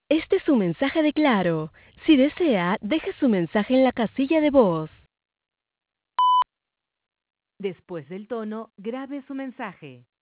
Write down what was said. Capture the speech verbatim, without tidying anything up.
Este es su mensaje de Claro. Si desea, deje su mensaje en la casilla de voz. Después del tono, grabe su mensaje.